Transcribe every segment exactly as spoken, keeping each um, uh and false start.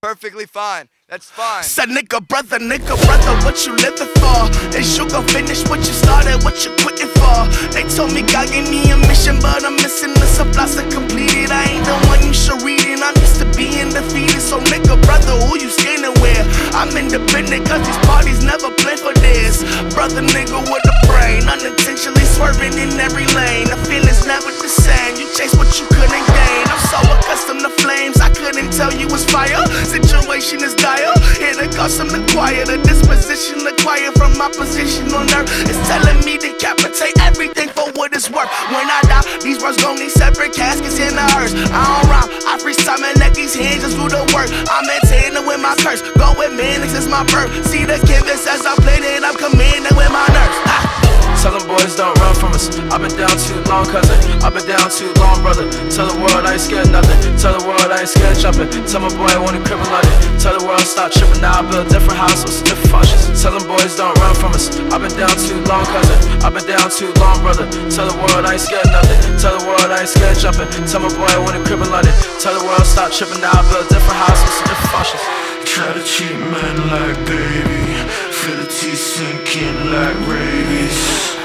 perfectly fine. That's fine. Said nigga brother, nigga brother, what you living for? Is you gon' finish what you started, what you quitting for? They told me God gave me a mission, but I'm missing the supplies to complete it. I ain't the one you should read it, I'm used to being defeated. So nigga brother, who you standing with? I'm independent cause these parties never play for this. Brother nigga with a brain, unintentionally swerving in every lane. The feeling's never the same, you chase what you couldn't gain. I'm so accustomed to flames, I couldn't tell you it's fire. Situation is dire, here to cause some acquire. The disposition acquired from my position on earth is telling me to decapitate everything for what it's worth. When I die, these words gon' need separate caskets in the hearse. I don't rhyme, I freestyle and let these hands just do the work. I'm maintaining with my curse, go with man, this is my birth. See the canvas as I played it, I'm commanding with my nerves. Ah. Tell them boys don't run from us. I've been down too long, cousin. I've been down too long, brother. Tell the world I ain't scared nothing. Tell the world I ain't scared jumping. Tell my boy I want a crib in London. Tell the world stop tripping. Now I build different houses, different functions. Tell them boys don't run from us. I've been down too long, cousin. I've been down too long, brother. Tell the world I ain't scared nothing. Tell the world I ain't scared jumping. Tell my boy I want a crib in London. Tell the world stop tripping. Now I build different houses, different functions. Try to cheat men like baby. Feel the teeth sinking like rabies.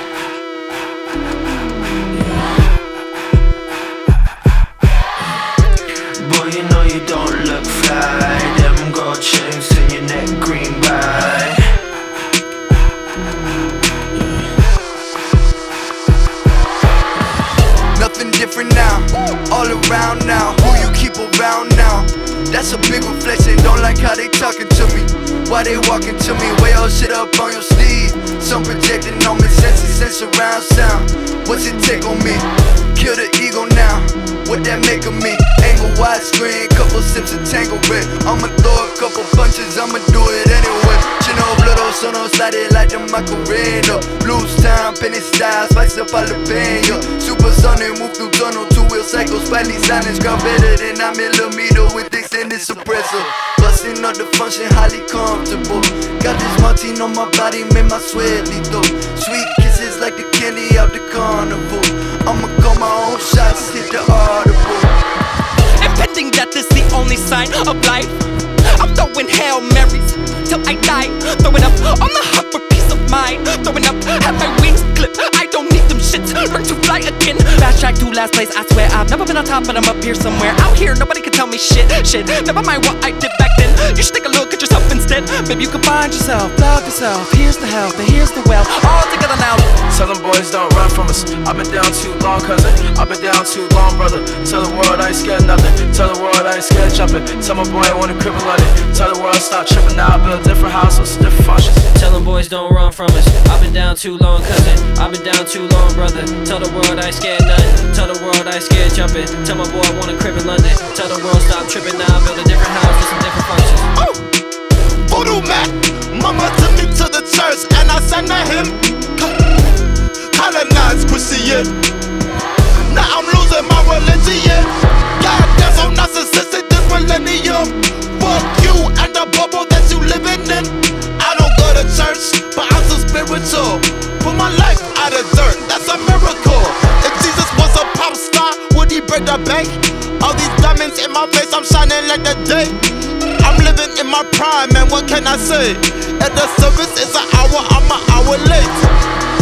Boy, you know you don't look fly. Them gold chains in your neck, green by. Nothing different now, all around now. Who you keep around now? That's a big reflection, don't like how they talking to me. Why they walking to me, way all shit up on your sleeve. Some projecting on me, senses and surround sound. What's it take on me? Kill the ego now, what that make of me? Angle widescreen, couple sips of tangle red. I'ma throw a couple punches, I'ma do it anyway. Chino blood, sono slide like the Macarena. Blues time, penny style, spice up jalapeno. Supersonic, move through tunnel, two wheel cycles. Slightly silence, ground better than a millimeter with extended suppressor. Busting up the function, highly comfortable. Got this Martine on my body, made my sweat lethal. Sweet kisses like the candy out the carnival. I'ma call my own shots, hit the audible. Impending death is the only sign of life. I'm throwing Hail Marys till I die. Throwing up on the hop for peace of mind. Throwing up, have my wings clipped. I don't need them shits, learn to fly again. Fast track to last place, I swear I've never been on top, but I'm up here somewhere. Out here, nobody can tell me shit, shit. Never mind what I did back then. You should take a look at yourself instead. Maybe you can find yourself, love yourself. Here's the health and here's the wealth, all together now. Tell them boys don't run from us. I've been down too long, cousin. I've been down too long, brother. Tell the world I ain't scared nothing. Tell the world I ain't scared jumping. Tell my boy I want a crib in London. Tell the world stop tripping. Now I build different houses, different functions. Tell them boys don't run from us. I've been down too long, cousin. I've been down too long, brother. Tell the world I ain't scared nothing. Tell the world I ain't scared jumping. Tell my boy I want a crib in London. Tell the world stop tripping. Now I build a different house with some different functions. Oh, voodoo man, mama took me to the church and I sang to him. Colonized Christian. Now I'm losing my religion. God, that's so narcissistic this millennium. Fuck you and the bubble that you living in. I don't go to church, but I'm so spiritual. Put my life out of dirt, that's a miracle. If Jesus was a pop star, would he break the bank? All these diamonds in my face, I'm shining like the day. I'm living in my prime, man, what can I say? If the service is an hour, I'm an hour late.